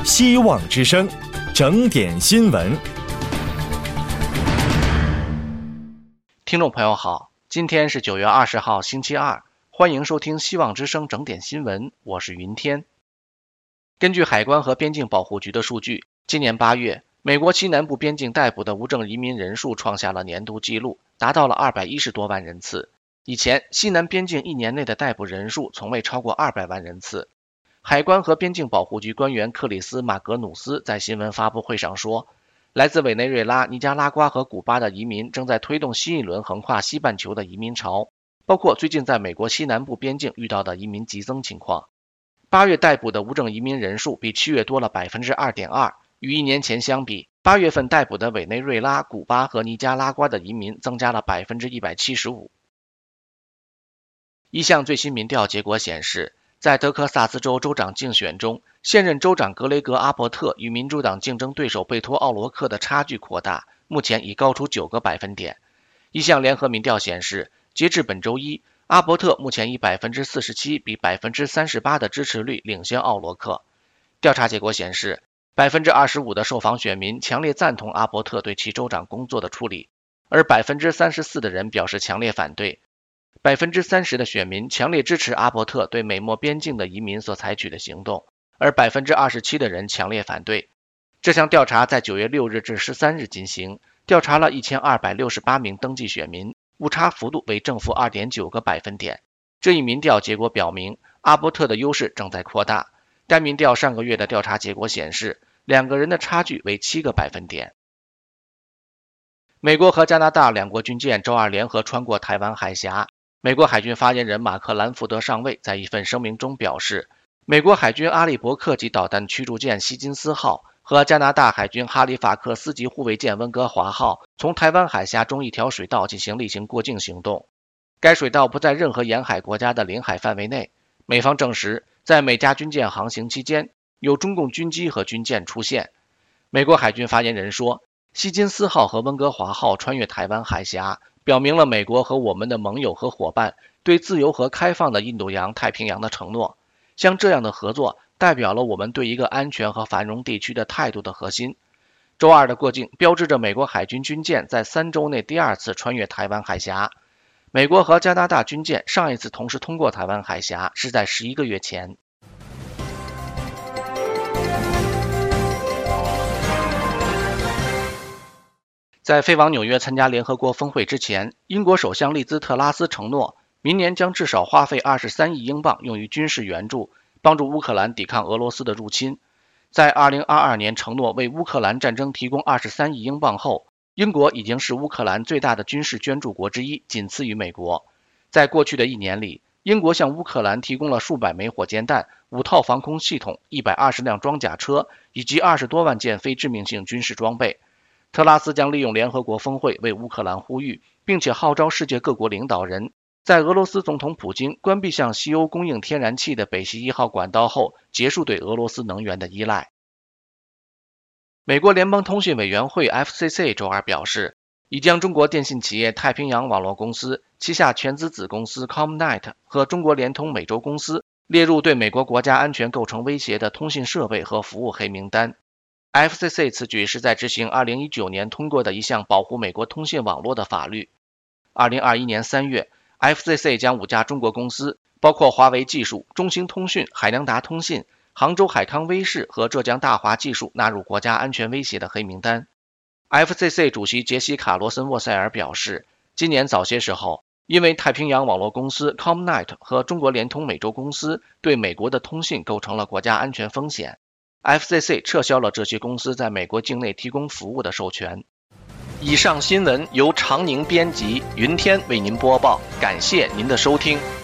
希望之声，整点新闻。 听众朋友好，今天是9月20号星期二，欢迎收听希望之声整点新闻，我是云天。根据海关和边境保护局的数据，今年8月，美国西南部边境逮捕的无证移民人数创下了年度纪录，达到了210多万人次。以前，西南边境1年内的逮捕人数从未超过200万人次。海关和边境保护局官员克里斯·马格努斯在新闻发布会上说，来自委内瑞拉、尼加拉瓜和古巴的移民正在推动新一轮横跨西半球的移民潮，包括最近在美国西南部边境遇到的移民急增情况。8月逮捕的无证移民人数比7月多了 2.2%， 与1年前相比，8月份逮捕的委内瑞拉、古巴和尼加拉瓜的移民增加了 175%。一项最新民调结果显示，在德克萨斯州州长竞选中，现任州长格雷格·阿伯特与民主党竞争对手贝托·奥罗克的差距扩大，目前已高出9个百分点。一项联合民调显示，截至本周一，阿伯特目前以 47% 比 38% 的支持率领先奥罗克。调查结果显示， 25% 的受访选民强烈赞同阿伯特对其州长工作的处理，而 34% 的人表示强烈反对。30% 的选民强烈支持阿伯特对美墨边境的移民所采取的行动，而 27% 的人强烈反对。这项调查在9月6日至13日进行，调查了1268名登记选民，误差幅度为正负 2.9个百分点。这一民调结果表明，阿伯特的优势正在扩大。该民调上个月的调查结果显示，两个人的差距为7个百分点。美国和加拿大两国军舰周二联合穿过台湾海峡。美国海军发言人马克兰福德上尉在一份声明中表示，美国海军阿利伯克级导弹驱逐舰希金斯号和加拿大海军哈利法克斯级护卫舰温哥华号从台湾海峡中一条水道进行例行过境行动。该水道不在任何沿海国家的领海范围内。美方证实，在美加军舰航行期间，有中共军机和军舰出现。美国海军发言人说，希金斯号和温哥华号穿越台湾海峡，表明了美国和我们的盟友和伙伴对自由和开放的印度洋太平洋的承诺。像这样的合作代表了我们对一个安全和繁荣地区的态度的核心。周二的过境标志着美国海军军舰在3周内第2次穿越台湾海峡。美国和加拿大军舰上一次同时通过台湾海峡是在11个月前。在飞往纽约参加联合国峰会之前，英国首相利兹特拉斯承诺，明年将至少花费23亿英镑用于军事援助，帮助乌克兰抵抗俄罗斯的入侵。在2022年承诺为乌克兰战争提供23亿英镑后，英国已经是乌克兰最大的军事捐助国之一，仅次于美国。在过去的1年里，英国向乌克兰提供了数百枚火箭弹、5套防空系统、120辆装甲车以及20多万件非致命性军事装备。特拉斯将利用联合国峰会为乌克兰呼吁，并且号召世界各国领导人，在俄罗斯总统普京关闭向西欧供应天然气的北溪1号管道后，结束对俄罗斯能源的依赖。美国联邦通信委员会 FCC 周二表示，已将中国电信企业太平洋网络公司旗下全资子公司 ComNet 和中国联通美洲公司列入对美国国家安全构成威胁的通信设备和服务黑名单。FCC 此举是在执行2019年通过的一项保护美国通信网络的法律。2021年3月， FCC 将5家中国公司，包括华为技术、中兴通讯、海良达通信、杭州海康威视和浙江大华技术纳入国家安全威胁的黑名单。FCC 主席杰西卡·罗森沃塞尔表示，今年早些时候，因为太平洋网络公司 ComNet 和中国联通美洲公司对美国的通信构成了国家安全风险， FCC 撤销了这些公司在美国境内提供服务的授权。以上新闻由常宁编辑，云天为您播报，感谢您的收听。